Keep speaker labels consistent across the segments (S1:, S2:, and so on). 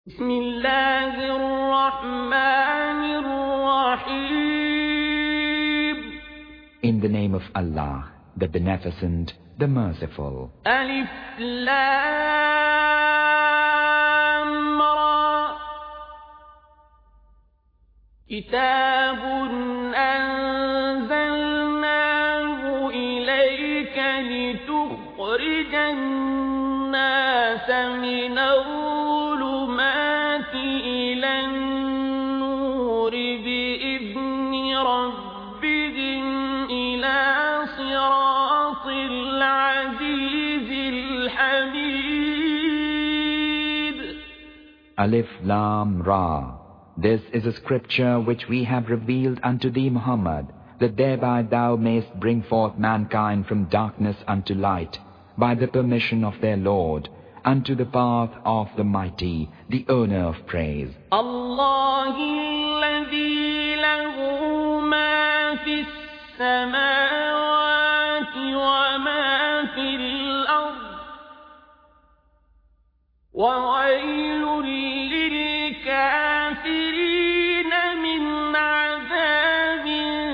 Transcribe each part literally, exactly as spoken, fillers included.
S1: بسم الله الرحمن الرحيم.
S2: In the name of Allah, the Beneficent, the Merciful.
S1: ألف لام را. كتاب أنزلناه إليك لتخرج الناس من الظلمات إلى النور بإذن ربهم إلى صراط العزيز الحميد.
S2: Alif Lam Ra. This is a scripture which we have revealed unto thee, Muhammad, that thereby thou mayst bring forth mankind from darkness unto light, by the permission of their Lord, unto the path of the Mighty, the owner of praise.
S1: الله الذي له ما في السماوات وما في الأرض وويل للكافرين من عذاب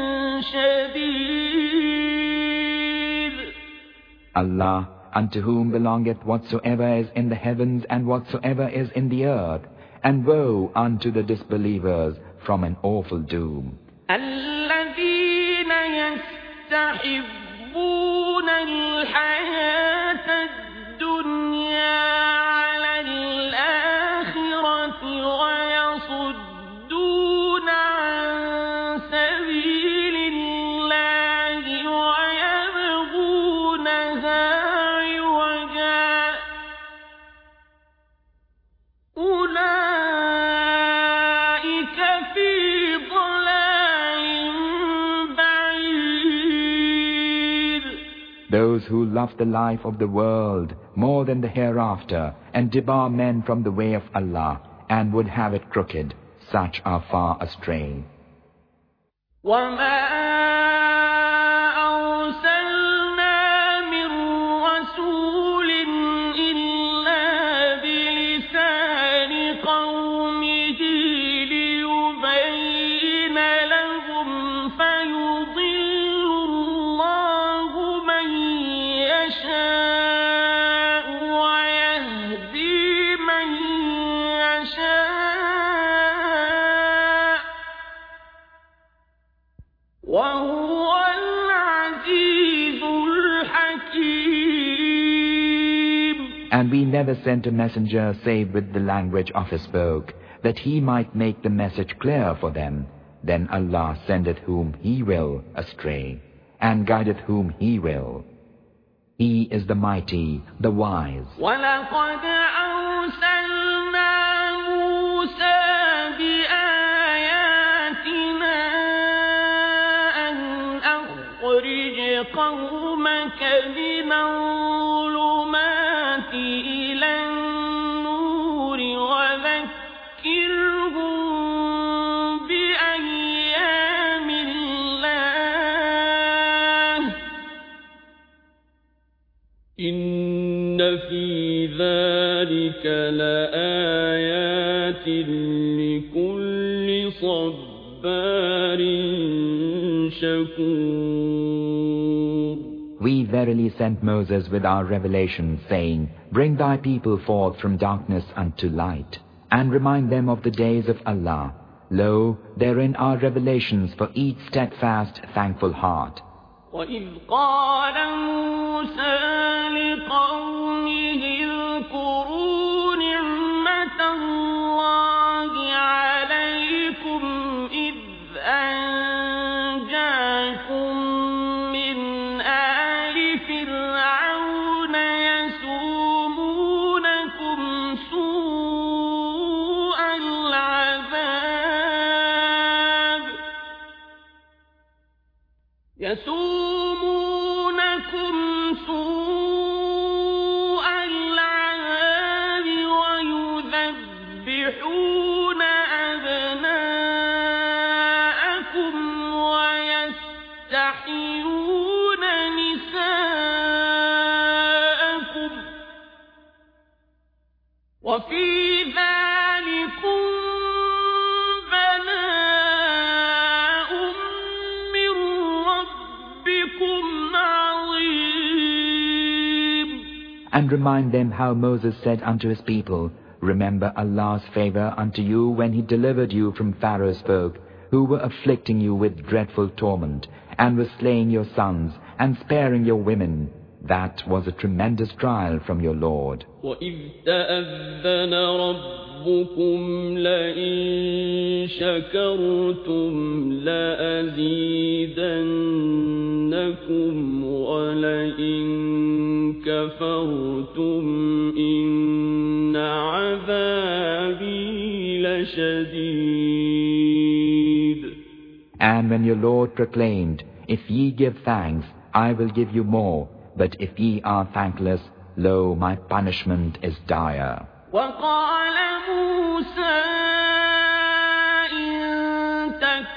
S1: شديد.
S2: Allah, unto whom belongeth whatsoever is in the heavens and whatsoever is in the earth, and woe unto the disbelievers from an awful doom.
S1: الذين يستحبون الحياة الدنيا على الآخرة ويصدون عن سبيل الله ويبغونها عوجا أولئك في ضلال بعيد.
S2: Those who love the life of the world more than the hereafter, and debar men from the way of Allah, and would have it crooked, such are far astray.
S1: وما أرسلنا من رسول إلا بلسان قومه ليبين لهم فيضل الله من يشاء ويهدي من يشاء وهو العزيز الحكيم.
S2: And we never sent a messenger save with the language of his spoke, that he might make the message clear for them. Then Allah sendeth whom He will astray, and guideth whom He will. He is the Mighty, the Wise.
S1: ولقد أرسلنا موسى بآياتنا أن أخرج قومك من الظلمات إلى النور وذكرهم بأيام الله إن في ذلك لآيات لكل صبار شكور.
S2: We verily sent Moses with our revelation, saying, Bring thy people forth from darkness unto light, and remind them of the days of Allah. Lo, therein are revelations for each steadfast, thankful heart.
S1: وإذ قال موسى لقومه اذكروا نعمة الله عليكم إذ أنجاكم من آل فرعون يسومونكم سوء العذاب يسومونكم سوء العذاب ويذبحون أبناءكم ويستحيون نساءكم وفي ذلك
S2: And remind them how Moses said unto his people, Remember Allah's favor unto you when He delivered you from Pharaoh's folk, who were afflicting you with dreadful torment, and were slaying your sons, and sparing your women. That was a tremendous trial from your Lord.
S1: وَإِذْ تَأَذَّنَ رَبُّكُمْ لَئِن شَكَرْتُمْ لَأَزِيدَنَّكُمْ وَلَئِن كَفَرْتُمْ إِنَّ عَذَابِي لَشَدِيدٌ.
S2: And when your Lord proclaimed, If ye give thanks, I will give you more. But if ye are thankless, lo, my punishment is dire.
S1: وَقَالَ مُوسَى إِن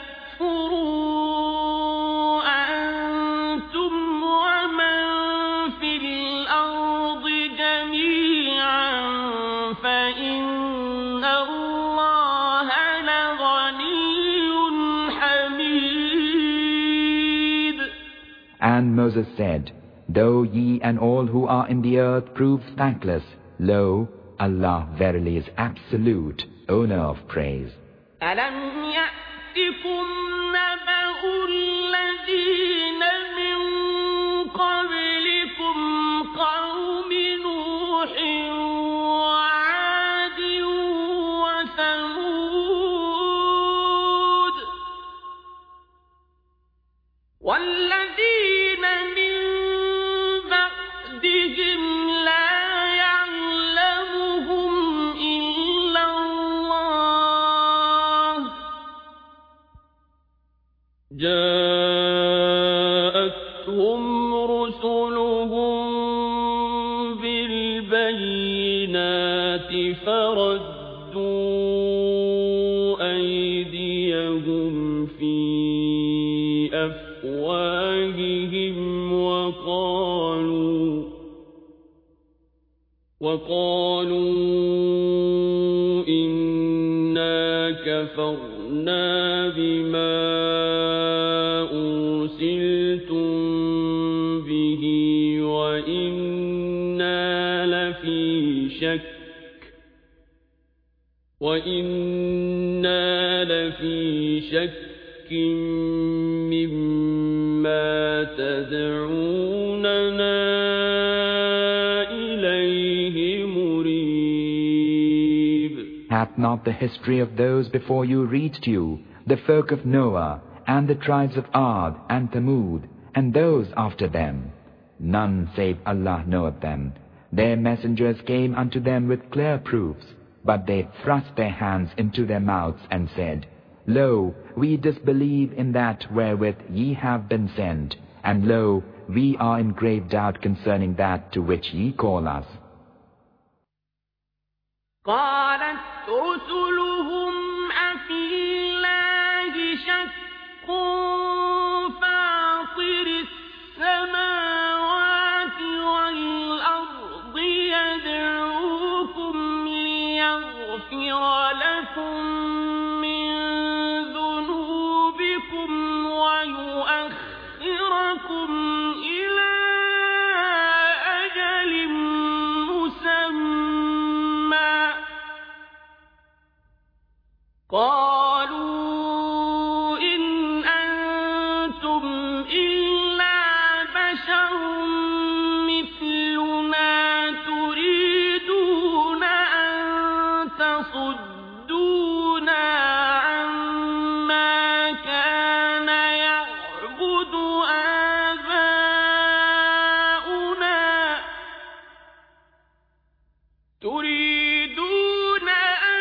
S1: تَكْفُرُوا أَنتُمْ وَمَن فِي الْأَرْضِ جَمِيعًا فَإِنَّ اللَّهَ لَغَنِيٌّ حَمِيدٌ.
S2: And Moses said, Though ye and all who are in the earth prove thankless, lo, Allah verily is absolute, owner of praise.
S1: أَلَمْ يَأْتِكُمْ نَبَأُ الَّذِينَ مِن قَبْلِكُمْ قَوْمِ نُوحٍ وَعَادٍ وَثَمُودَ وَالَّذِينَ مِن بَعْدِهِمْ لَا يَعْلَمُهُمْ إِلَّا اللَّهُ جَاءَتْهُمْ رُسُلُهُم بِالْبَيِّنَاتِ فَرَدُّوا أَيْدِيَهُمْ فِي أَفْوَاهِهِمْ وَقَالُوا وَقَالُوا إِنَّا كَفَرْنَا بِمَا أُرْسِلْتُم بِهِ وَإِنَّا لَفِي شَكٍّ وَإِنَّا لَفِي شَكٍّ مِّمَّا تَدْعُونَنَا إِلَيْهِ مُرِيبٍ.
S2: Hath not the history of those before you reached you, the folk of Noah, and the tribes of Ad and Thamud, and those after them? None save Allah knoweth them. Their messengers came unto them with clear proofs, but they thrust their hands into their mouths and said, Lo, we disbelieve in that wherewith ye have been sent, and lo, we are in grave doubt concerning that to which ye call us.
S1: قالت رسلهم أفي الله شك فاطر السماوات والأرض يدعوكم ليغفر لكم من ذنوبكم ويؤخركم إلى أجل مسمى. قالوا إن أنتم إلا بشر مثلنا تريدون أن تصدونا عما كان يعبد آباؤنا تريدون أن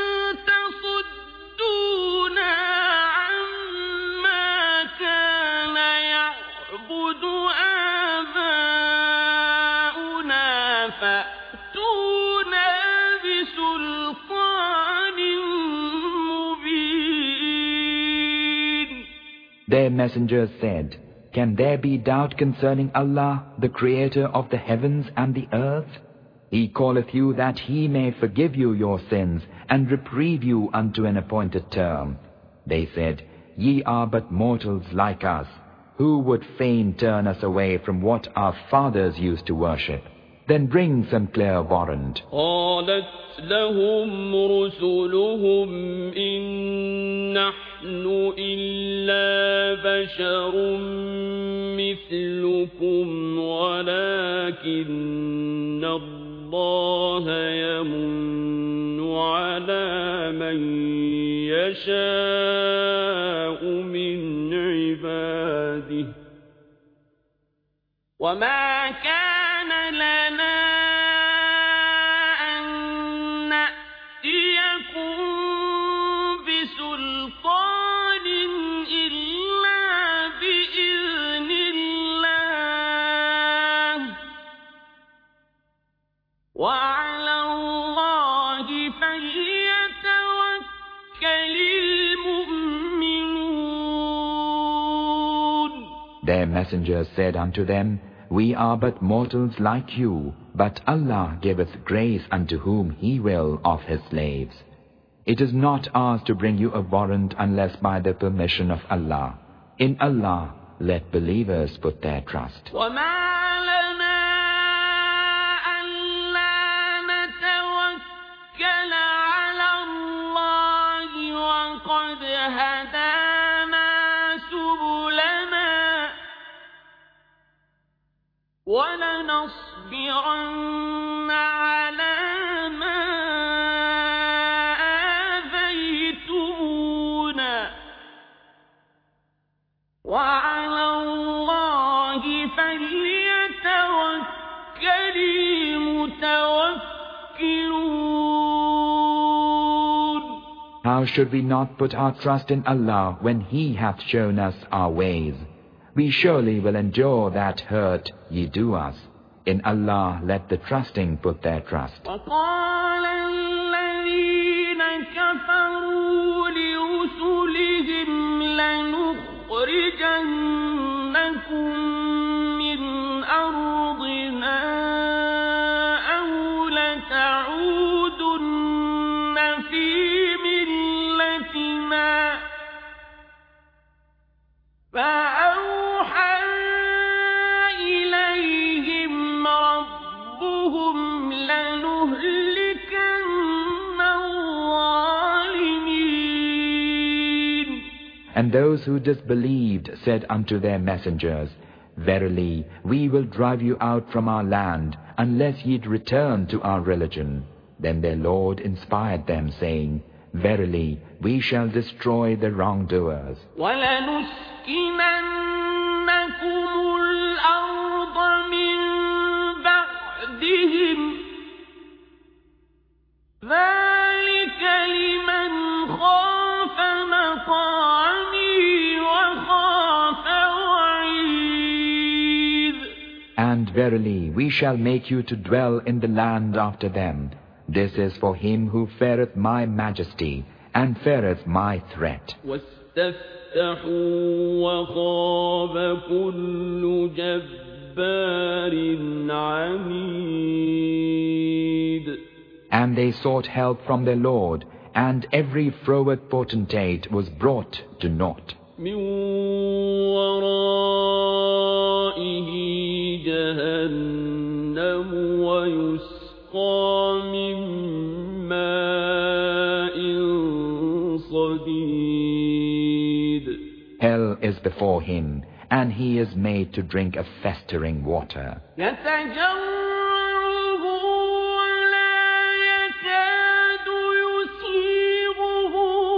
S1: تصدونا عما كان يعبد آباؤنا فأتونا بسلطان مبين.
S2: Their messengers said, Can there be doubt concerning Allah, the Creator of the heavens and the earth? He calleth you that He may forgive you your sins and reprieve you unto an appointed term. They said, Ye are but mortals like us. Who would fain turn us away from what our fathers used to worship? Then bring some clear warrant.
S1: قالت لهم رسلهم إن نحن إلا بشر مثلكم ولكن الله يمن على من يشاء من عباده وما كان لنا أن نأتيكم بسلطان إلا بإذن الله وعلى الله فليتوكل المؤمنون.
S2: Their messengers said unto them, We are but mortals like you, but Allah giveth grace unto whom He will of His slaves. It is not ours to bring you a warrant unless by the permission of Allah. In Allah let believers put their trust.
S1: وَلَنَصْبِرَنَّ عَلَى مَا آذَيْتُمُونَا وَعَلَى اللَّهِ فَلْيَتَوَكَّلِ الْمُتَوَكِّلُونَ.
S2: How should we not put our trust in Allah when He hath shown us our ways? We surely will endure that hurt ye do us. In Allah let the trusting put their trust.
S1: وَقَالَ الَّذِينَ كَفَرُوا لِرُسُلِهِمْ لَنُخْرِجَنَّكُمْ مِنْ أَرْضِنَا أَوْ لَتَعُودُنَّ فِي مِلَّتِنَا فَأَوْحَى إِلَيْهِمْ رَبُّهُمْ لَنُهْلِكَنَّ الظَّالِمِينَ.
S2: And those who disbelieved said unto their messengers, Verily, we will drive you out from our land, unless ye return to our religion. Then their Lord inspired them, saying, Verily, we shall destroy the wrongdoers.
S1: وَلَنُسْكِنَنَّكُمُ الْأَرْضَ مِنْ بَعْدِهِمْ ذَلِكَ لِمَنْ خَافَ مَقَامِي وَخَافَ وَعِيدِ.
S2: And verily, we shall make you to dwell in the land after them. This is for him who feareth my majesty and feareth my threat.
S1: وَاسْتَفْتَحُوا وَخَابَ كُلُّ جَبَّارٍ عَنِيدٍ.
S2: And they sought help from their Lord, and every froward potentate was brought to naught.
S1: مِنْ وَرَائِهِ جَهَنَّمُ وَيُسْقَى مِنْ مَاءٍ صَدِيدٍ.
S2: Hell is before him, and he is made to drink of festering water.
S1: يَتَجَرَّعُهُ وَلَا يَكَادُ يُسِيغُهُ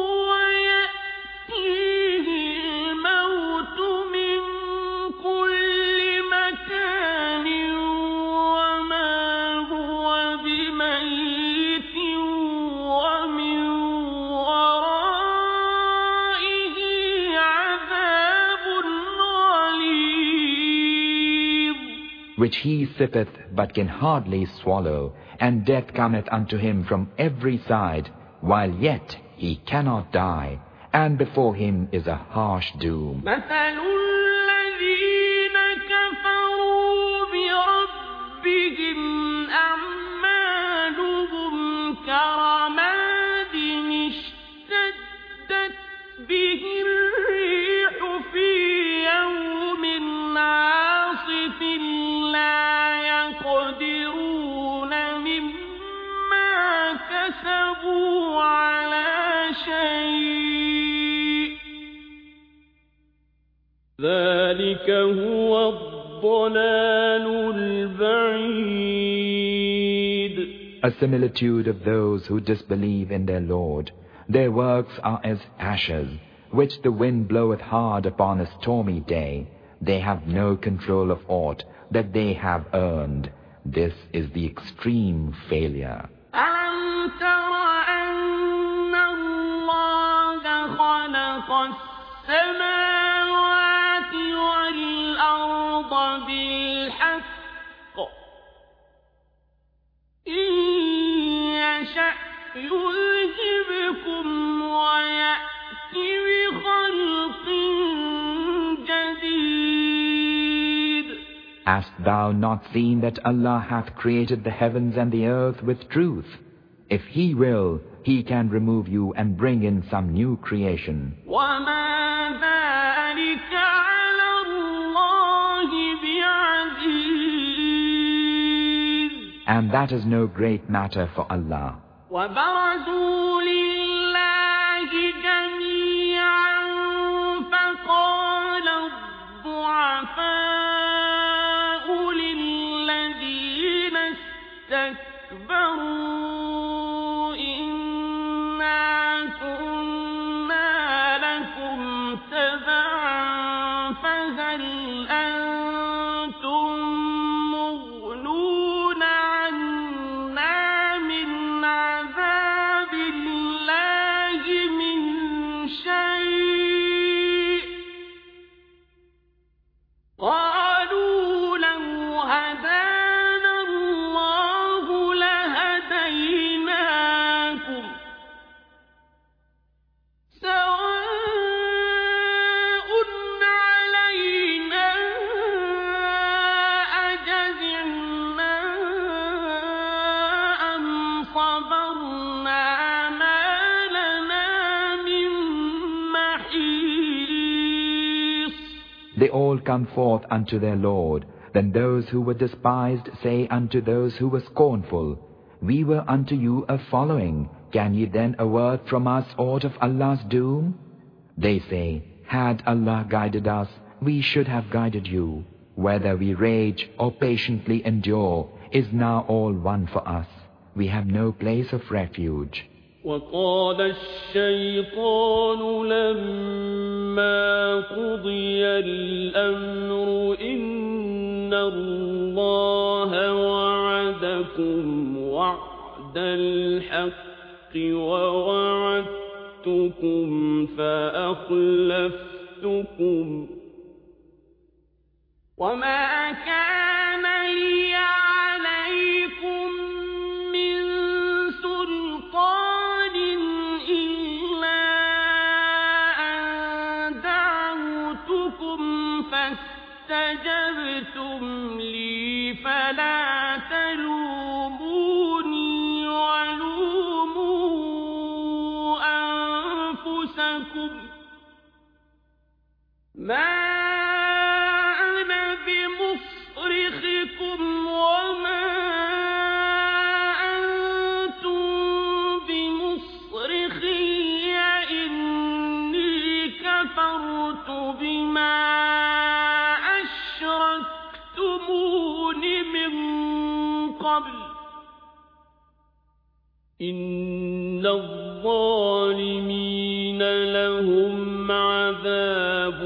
S1: وَيَأْتِيهِ الْمَوْتُ مِنْ كُلِّ مَكَانٍ وَمَا هُوَ بِمَيِّتٍ وَمِنْ وَرَائِهِ عَذَابٌ غَلِيظٌ.
S2: Which he sippeth but can hardly swallow, and death cometh unto him from every side, while yet he cannot die, and before him is a harsh doom.
S1: مَثَلُ الَّذِينَ كَفَرُوا بِرَبِّهِمْ أَعْمَالُهُمْ كَرَمَادٍ اشْتَدَّتْ بِهِ الرِّيحُ فِي يَوْمٍ عَاصِفٍ لَا يَقْدِرُونَ ذلك هو الضلال البعيد.
S2: A similitude of those who disbelieve in their Lord. Their works are as ashes, which the wind bloweth hard upon a stormy day. They have no control of aught that they have earned. This is the extreme failure.
S1: أَلَمْ تَرَ أَنَّ اللَّهَ خَلَقَ السَّمَاوَاتِ وَالْأَرْضَ بِالْحَقِّ إِن يَشَأْ يُذْهِبْكُمْ وَيَأْتِ بِخَلْقٍ جَدِيدٍ.
S2: Hast thou not seen that Allah hath created the heavens and the earth with truth? If He will, He can remove you and bring in some new creation.
S1: وَمَا ذَلِكَ عَلَى اللَّهِ بِعَزِيزٍ.
S2: And that is no great matter for Allah.
S1: وَبَرَزُوا لِلَّهِ جَمِيعًا فَقَالَ الضُّعَفَاءُ لِلَّذِينَ اسْتَكْبَرُوا إِنَّا كُنَّا لَكُمْ تَبَعًا فَهَلْ أَنتُم مُّغْنُونَ عَنَّا مِنْ عَذَابِ اللَّهِ مِنْ شَيْءٍ قَالُوا لَوْ هَدَانَا اللَّهُ لَهَدَيْنَاكُمْ سَوَاءٌ عَلَيْنَا أَجَزِعْنَا أَمْ صَبَرْنَا مَا لَنَا مِن مَّحِيصٍ.
S2: They all come forth unto their Lord. Then those who were despised say unto those who were scornful, We were unto you a following. Can ye then avert from us aught of Allah's doom? They say, Had Allah guided us, we should have guided you. Whether we rage or patiently endure is now all one for us. We have no place of refuge.
S1: وقال الشيطان لما قضي الأمر إن الله وعدكم وعد الحق ووعدتكم فأخلفتكم وما كان لي عليكم من سلطان إلا أن دعوتكم فاستجبتم لي فلا تلوموني ولوموا أنفسكم ما وما أنتم بمصرخي إني كفرت بما أشركتمون من قبل إن الظالمين لهم عذاب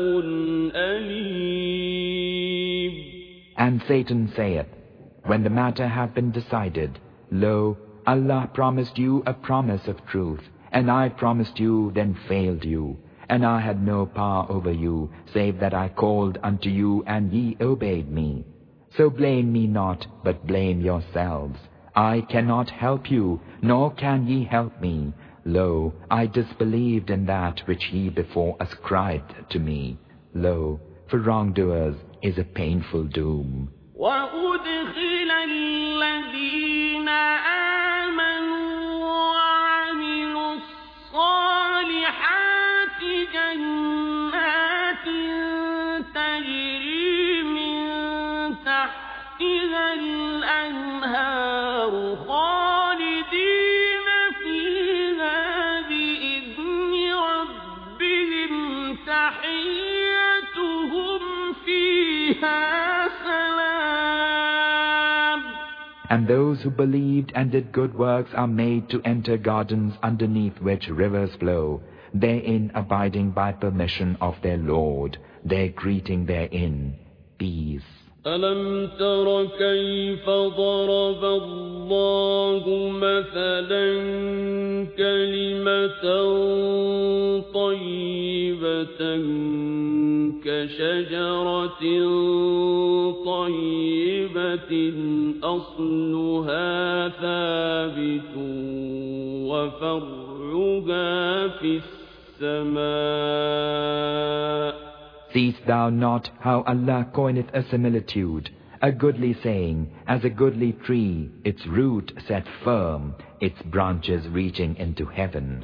S1: أليم.
S2: And Satan saith, When the matter hath been decided, lo, Allah promised you a promise of truth, and I promised you, then failed you, and I had no power over you, save that I called unto you, and ye obeyed me. So blame me not, but blame yourselves. I cannot help you, nor can ye help me. Lo, I disbelieved in that which ye before ascribed to me. Lo, for wrongdoers is a painful doom.
S1: وَأُدْخِلَ الَّذِينَ آمَنُوا وَعَمِلُوا الصَّالِحَاتِ جَنَّاتٍ تَجْرِي مِن تَحْتِهَا الْأَنْهَارُ خَالِدِينَ فِيهَا بِإِذْنِ رَبِّهِمْ تَحِيَّتُهُمْ فِيهَا
S2: And those who believed and did good works are made to enter gardens underneath which rivers flow, therein abiding by permission of their Lord, their greeting therein, peace.
S1: ألم تر كيف ضرب الله مثلا كلمة طيبة كشجرة طيبة أصلها ثابت وفرعها في السماء.
S2: Seest thou not how Allah coineth a similitude, a goodly saying, as a goodly tree, its root set firm, its branches reaching into heaven.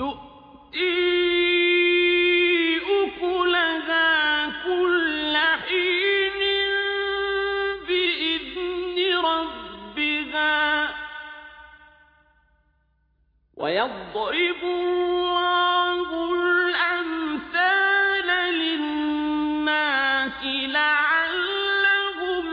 S1: ويضرب الله الأمثال للناس لعلهم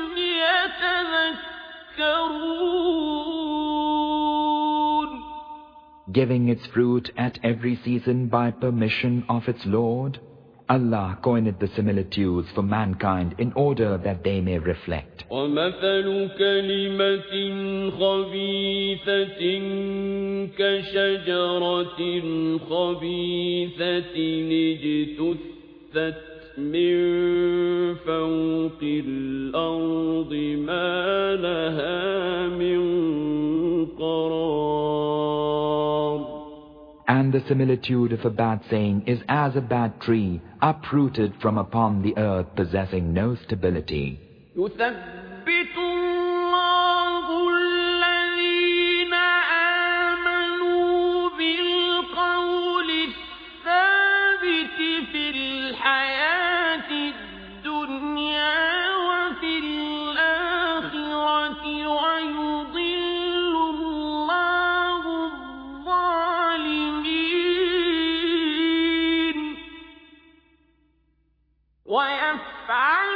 S1: يتذكرون.
S2: Giving its fruit at every season by permission of its Lord, Allah coined the similitudes for mankind in order that they may reflect.
S1: وَمَثَلُ كَلِمَةٍ خَبِيثَةٍ كَشَجَرَةٍ خَبِيثَةٍ اجْتُثَّتْ مِنْ فَوْقِ الْأَرْضِ مَا لَهَا مِنْ قَرَارٍ.
S2: And the similitude of a bad saying is as a bad tree uprooted from upon the earth possessing no stability.
S1: يثبت الله الذين آمنوا بالقول الثابت في الحياة الدنيا وفي الآخرة ويضل الله الظالمين ويفعل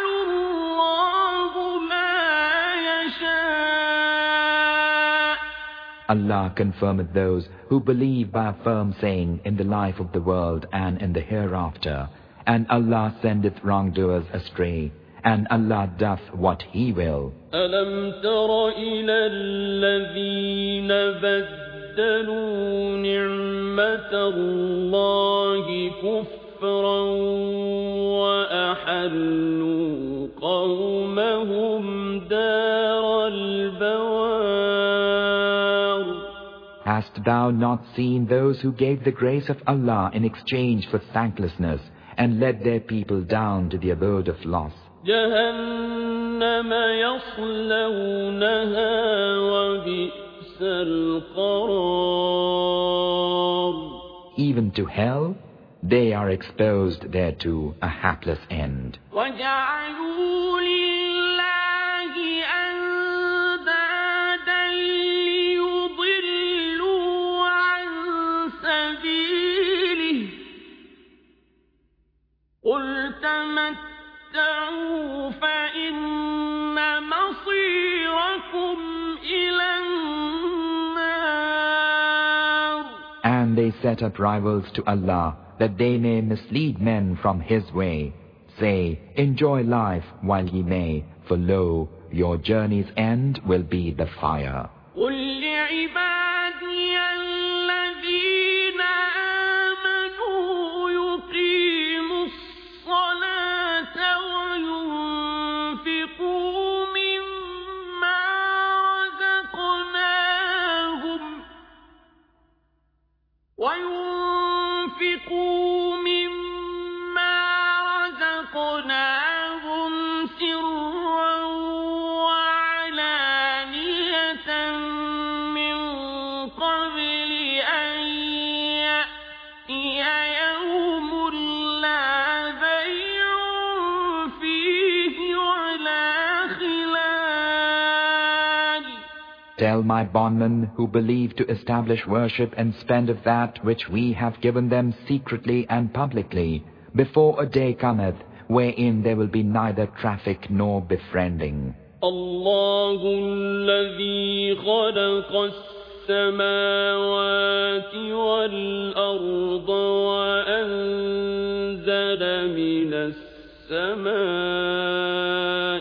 S2: Allah confirmeth those who believe by a firm saying in the life of the world and in the hereafter, and Allah sendeth wrongdoers astray, and Allah doth what He will.
S1: أَلَمْ تَرَ إِلَى الَّذِينَ بَدَّلُوا نِعْمَةَ اللَّهِ كُفْرًا وَأَحَلُّوا قَوْمَهُمْ دَارَ الْبَوَارِ.
S2: Hast thou not seen those who gave the grace of Allah in exchange for thanklessness and led their people down to the abode of loss?
S1: جهنم يصلونها وبئس القرار.
S2: Even to hell, they are exposed thereto, a hapless end.
S1: وجعلوا لله أندادا ليضلوا عن سبيله قل تمتعوا فإن مصيركم إلى النار.
S2: And they set up rivals to Allah, that they may mislead men from His way. Say, enjoy life while ye may, for lo, your journey's end will be the fire.
S1: قل لعبادي الذين آمنوا يقيموا الصلاة وينفقوا مما رزقناهم وينفقوا مما رزقناهم سرا وعلانية من قبل أن يأتي يوم لا بيع فيه ولا خلال.
S2: Tell my bondmen who believe to establish worship and spend of that which we have given them secretly and publicly, before a day cometh wherein there will be neither traffic nor befriending.
S1: الله الذي خلق السماوات والأرض وأنزل من السماء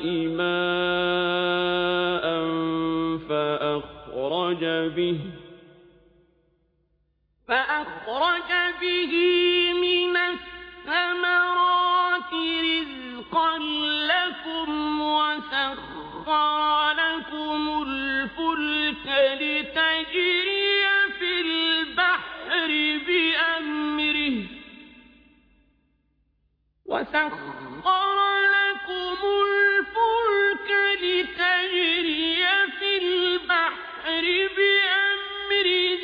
S1: ماء فأخرج به فأخرج به من الثمرات رزقا لكم وسخر لكم الفلك لتجري في البحر بأمره وسخر لكم الفلك لتجري في البحر بأمره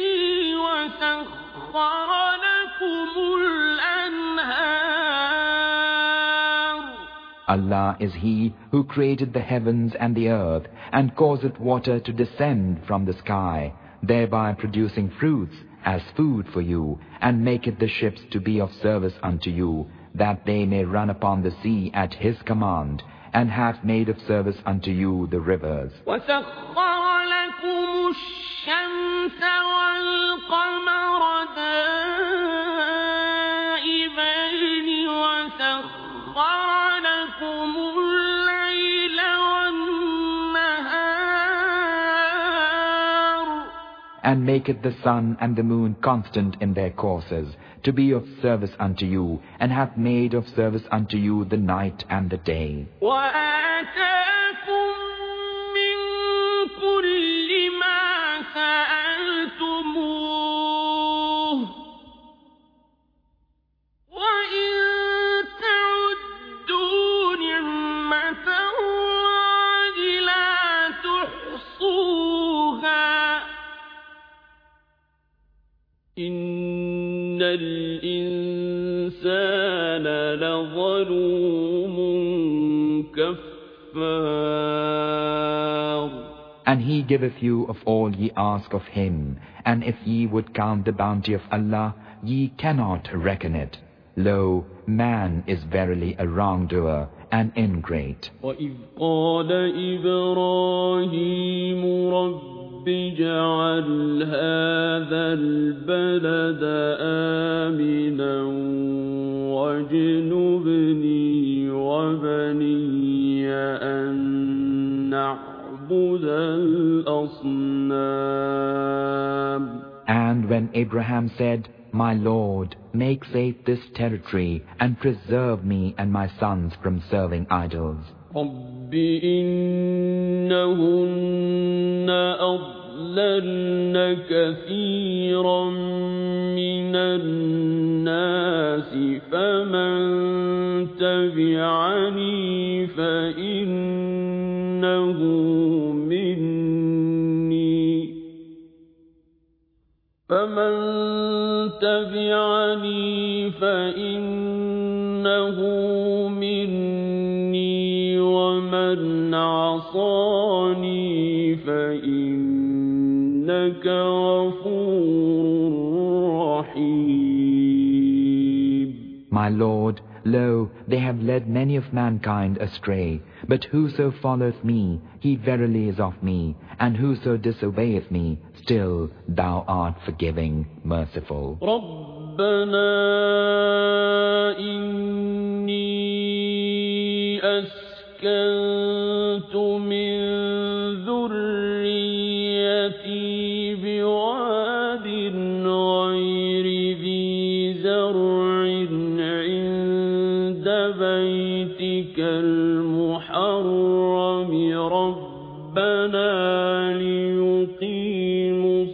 S1: وسخر لكم الأنهار.
S2: Allah is He who created the heavens and the earth and causeth water to descend from the sky, thereby producing fruits as food for you, and maketh the ships to be of service unto you, that they may run upon the sea at His command, and hath made of service unto you the rivers.
S1: وَسَخَّرَ لَكُمُ الشَّمْسَ وَالْقَمَرَ دَائِبَيْنِ وَسَخَّرَ لَكُمُ اللَّيْلَ وَالنَّهَارَ
S2: And maketh the sun and the moon constant in their courses, to be of service unto you, and hath made of service unto you the night and the day.
S1: وَآتَاكُم مِّن كُلِّ مَا سَأَلْتُمُوهُ وَإِن تَعُدُّوا نِعْمَةَ اللَّهِ لَا تُحْصُوهَا إِنَّ الْإِنسَانَ لَظَلُومٌ كَفَّارٌ.
S2: And He giveth you of all ye ask of Him, and if ye would count the bounty of Allah, ye cannot reckon it. Lo, man is verily a wrongdoer and ingrate.
S1: وَإِذْ قَالَ إِبْرَاهِيمُ رَبِّ اجْعَلْ هَذَا الْبَلَدَ آمِنًا وَاجْنُبْنِي وَبَنِيَّ أَن نَّعْبُدَ الْأَصْنَامَ.
S2: And when Abraham said, My Lord, make safe this territory, and preserve me and my sons from serving idols.
S1: رَبِّ إِنَّهُنَّ أَضْلَلْنَ كَثِيرًا مِّنَ النَّاسِ فَمَن تَبِعَنِي فَإِنَّهُ مِنِّي فَمَن تَبِعَنِي فَإِنَّهُ مِنِّي وَمَنْ عَصَانِي فَإِنَّكَ غَفُورٌ رَّحِيمٌ.
S2: My Lord, lo, they have led many of mankind astray, but whoso followeth me, he verily is of me, and whoso disobeyeth me, still thou art forgiving, merciful.
S1: رَبَّنَا إِنِّي أَسْكَنتُ مِن ذُرِّيَّتِي بِوَادٍ غَيْرِ ذِي زَرْعٍ عِندَ بَيْتِكَ الْمُحَرَّمِ رَبَّنَا لِيُقِيمُوا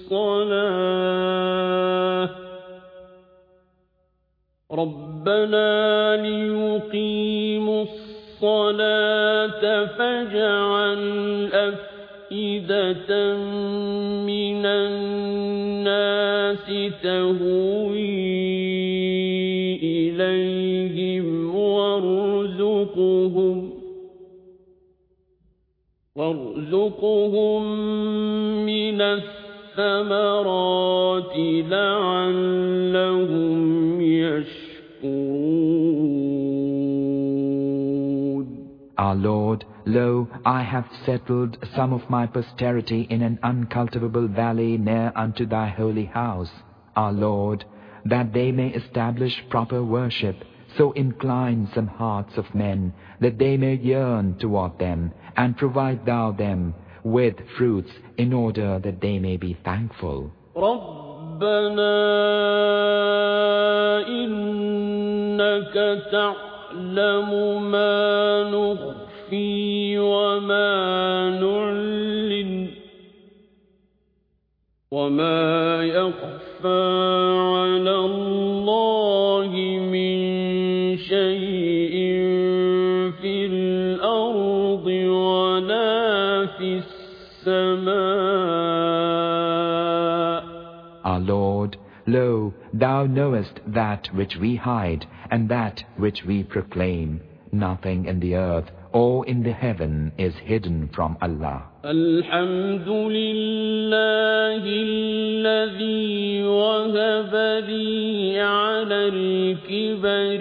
S1: الصَّلَاةَ رَبَّنَا لِيُقِيمُوا الصَّلَاةَ فَاجْعَلْ أَفْئِدَةً مِّنَ النَّاسِ تَهْوِي إِلَيْهِمْ وَارْزُقْهُمْ وَارْزُقْهُم مِّنَ الثَّمَرَاتِ لَعَلَّهُمْ يَشْكُرُونَ.
S2: Our Lord, lo, I have settled some of my posterity in an uncultivable valley near unto thy holy house, our Lord, that they may establish proper worship. So incline some hearts of men, that they may yearn toward them, and provide thou them with fruits, in order that they may be thankful.
S1: رَبَّنَا إِنَّكَ تَعْلَمُ مَا نُخْفِي وَمَا نُعْلِنُ وَمَا يَخْفَى عَلَى اللَّهِ مِنْ شَيْءٍ فِي الْأَرْضِ وَلَا فِي السَّمَاءِ.
S2: Our Lord, lo, thou knowest that which we hide and that which we proclaim. Nothing in the earth or in the heaven is hidden from Allah.
S1: الحمد لله الذي وهب لي على الكبر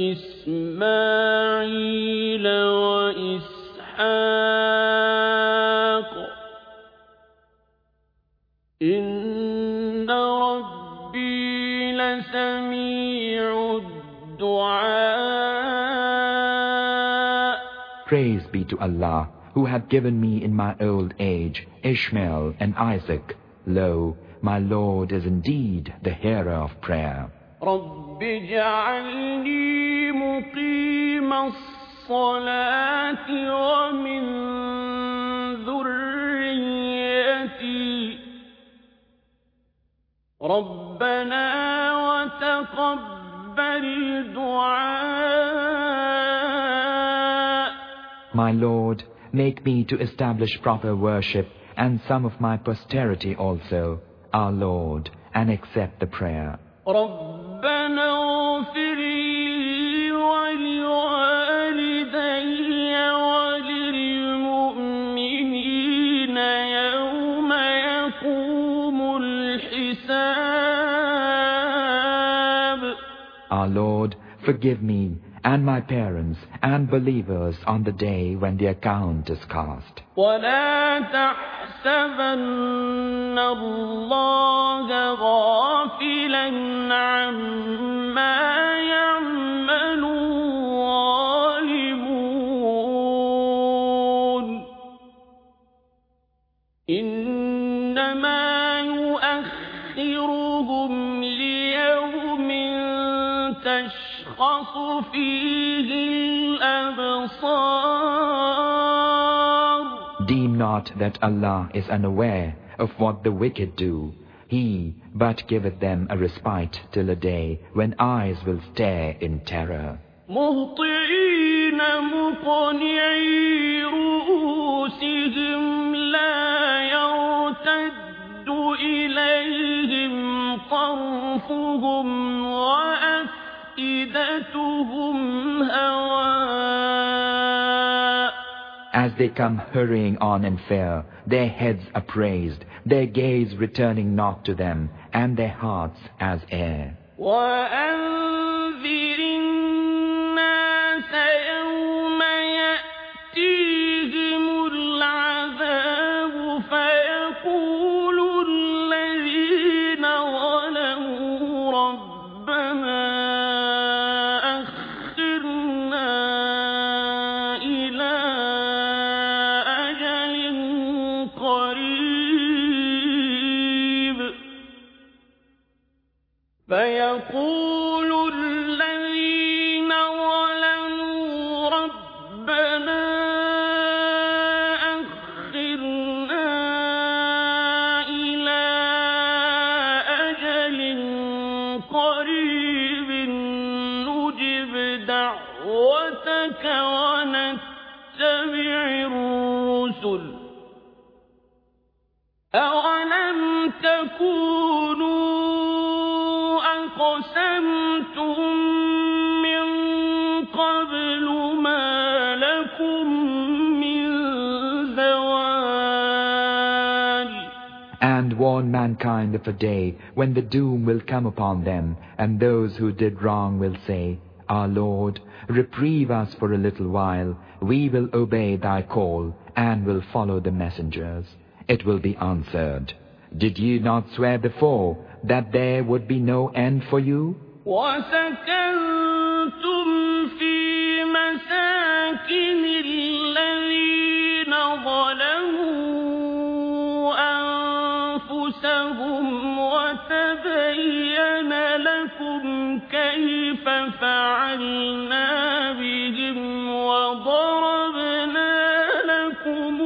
S1: إسماعيل وإسحاق إن ربي لسميع الدعاء.
S2: Praise be to Allah, who had given me in my old age Ishmael and Isaac. Lo, my Lord is indeed the hearer of prayer.
S1: رب اجعلني مقيم الصلاة ومن ذريتي ربنا وتقبل دعاء.
S2: My Lord, make me to establish proper worship and some of my posterity also, our Lord, and accept the prayer.
S1: ربنا اغفر لي ولوالدي وللمؤمنين يوم يقوم الحساب.
S2: Our Lord, forgive me and my parents and believers on the day when the account is cast.
S1: ولا تحسبن الله غافلا عما يعمل الظالمون إنما يؤخرهم ليوم تشخص فيه الأبصار.
S2: Deem not that Allah is unaware of what the wicked do. He but giveth them a respite till a day when eyes will stare in terror.
S1: مهطعين مقنعي رؤوسهم لا يرتد إليهم طرفهم وأفئدتهم هواء.
S2: As they come hurrying on in fear, their heads upraised, their gaze returning not to them, and their hearts as air.
S1: وأنذر الناس يوم يأتيهم العذاب فيقول الذين ظلموا ربنا أخرنا إلى أجل قريب فيقول الذين ظلموا ربنا أخرنا إلى أجل قريب نجب دعوتك ونتبع الرسل أولم تكونوا أقسمتم من قبل ما لكم من زوال.
S2: And warn mankind of a day when the doom will come upon them, and those who did wrong will say, Our Lord, reprieve us for a little while. We will obey thy call and will follow the messengers. It will be answered, did you not swear before that there would be no end for you?
S1: وَسَكَنْتُمْ فِي مَسَاكِنِ الَّذِينَ ظَلَمُوا أَنفُسَهُمْ وَتَبَيَّنَ لَكُمْ كَيْفَ فَعَلْنَا بِهِمْ وَضَرَبْنَا لَكُمُ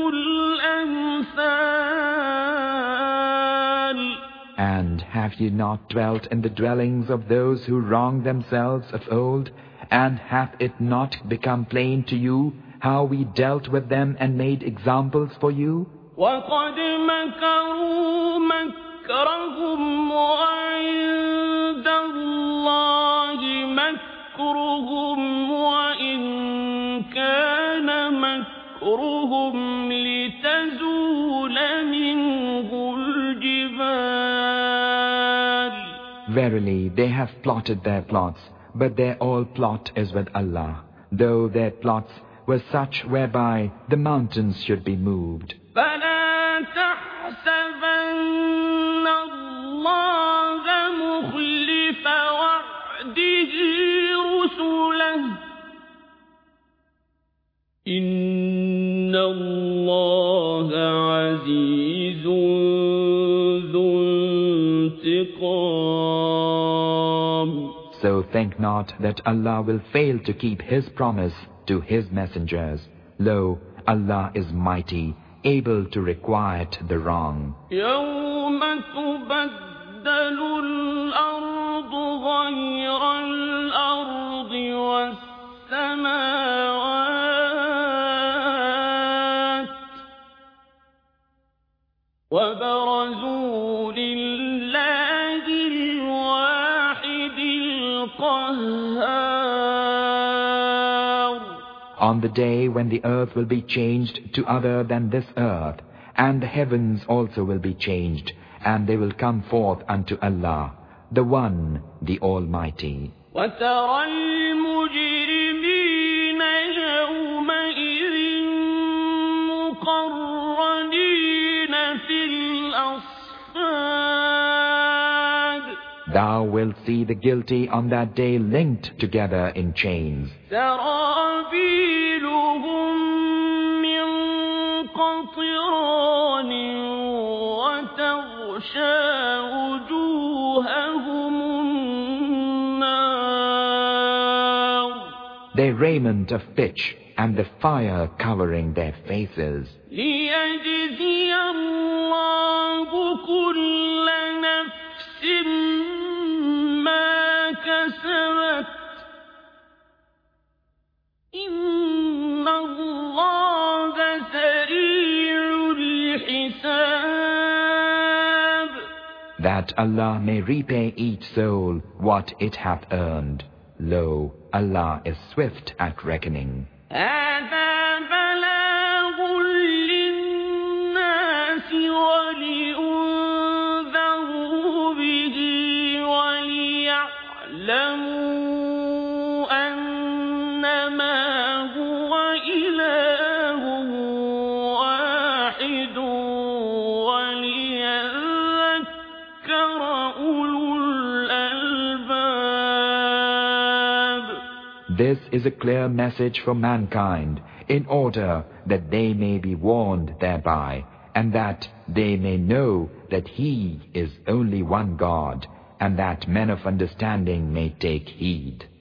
S1: الْأَمْثَالَ.
S2: And have you not dwelt in the dwellings of those who wronged themselves of old? And hath it not become plain to you how we dealt with them and made examples for you?
S1: وَقَدْ مَكَرُوا مَكْرَهُمْ وَعِندَ اللَّهِ مَكْرُهُمْ وَإِنْ كَانَ مَكْرُهُمْ لِتَزُولَ مِنْهُ الْجِبَالُ.
S2: Verily, they have plotted their plots, but their all plot is with Allah, though their plots were such whereby the mountains should be moved.
S1: فَلَا تَحْسَبَنَّ اللَّهَ مُخْلِفَ وَعْدِهِ رُسُلَهُ إِنَّ اللَّهَ عَزِيزٌ ذُو انتقام.
S2: So think not that Allah will fail to keep His promise to His messengers. Lo, Allah is mighty, able to requite the wrong.
S1: يَوْمَ تُبَدَّلُ الْأَرْضُ غَيْرَ الْأَرْضِ وَالسَّمَاوَاتُ وَبَرَزُوا لِلَّهِ الْوَاحِدِ الْقَهَّارِ.
S2: On the day when the earth will be changed to other than this earth, and the heavens also will be changed, and they will come forth unto Allah, the One, the Almighty.
S1: وَتَرَى الْمُجْرِمِينَ يَوْمَئِذٍ مُقَرَّنِينَ فِي الْأَصْفَادِ.
S2: Thou wilt see the guilty on that day linked together in chains.
S1: سَرَابِيلُهُم مِّن قَطِرَانٍ وَتَغْشَىٰ وُجُوهَهُمُ النَّارُ.
S2: Their raiment of pitch and the fire covering their faces.
S1: لِيَجْزِيَ اللَّهُ كُلَّ نَفْسٍ مَّا كَسَبَتْ إِنَّ اللَّهَ سَرِيعُ الْحِسَابِ.
S2: That Allah may repay each soul what it hath earned. Lo, Allah is swift at reckoning.
S1: هَذَا بَلَاغٌ لِلنَّاسِ وَلِيُنذَرُوا بِهِ وَلِيَعْلَمُوا أَنَّمَا هُوَ إِلَٰهٌ وَاحِدٌ وَلِيَذَّكَّرَ أُولُو الْأَلْبَابِ.
S2: This is a clear message for mankind, in order that they may be warned thereby, and that they may know that He is only one God, and that men of understanding may take heed.